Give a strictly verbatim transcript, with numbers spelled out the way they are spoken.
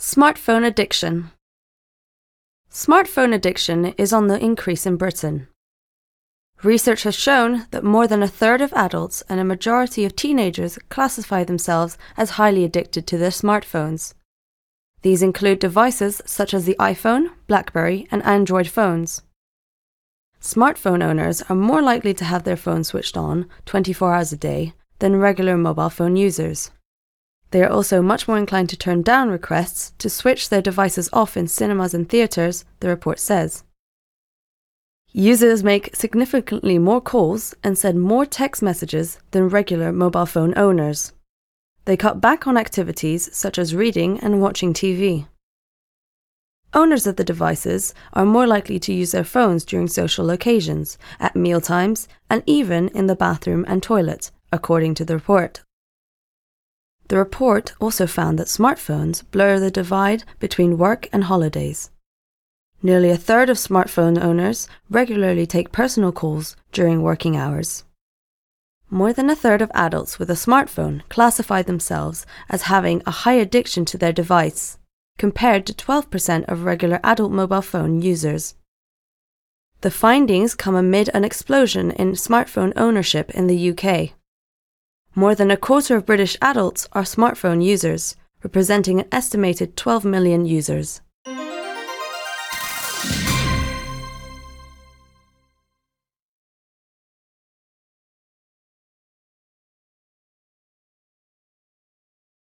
Smartphone addiction. Smartphone addiction is on the increase in Britain. Research has shown that more than a third of adults and a majority of teenagers classify themselves as highly addicted to their smartphones. These include devices such as the iPhone, BlackBerry, and Android phones. Smartphone owners are more likely to have their phone switched on twenty-four hours a day than regular mobile phone users. They are also much more inclined to turn down requests to switch their devices off in cinemas and theatres, the report says. Users make significantly more calls and send more text messages than regular mobile phone owners. They cut back on activities such as reading and watching T V. Owners of the devices are more likely to use their phones during social occasions, at mealtimes, and even in the bathroom and toilet, according to the report. The report also found that smartphones blur the divide between work and holidays. Nearly a third of smartphone owners regularly take personal calls during working hours. More than a third of adults with a smartphone classify themselves as having a high addiction to their device, compared to twelve percent of regular adult mobile phone users. The findings come amid an explosion in smartphone ownership in the U K. More than a quarter of British adults are smartphone users, representing an estimated twelve million users.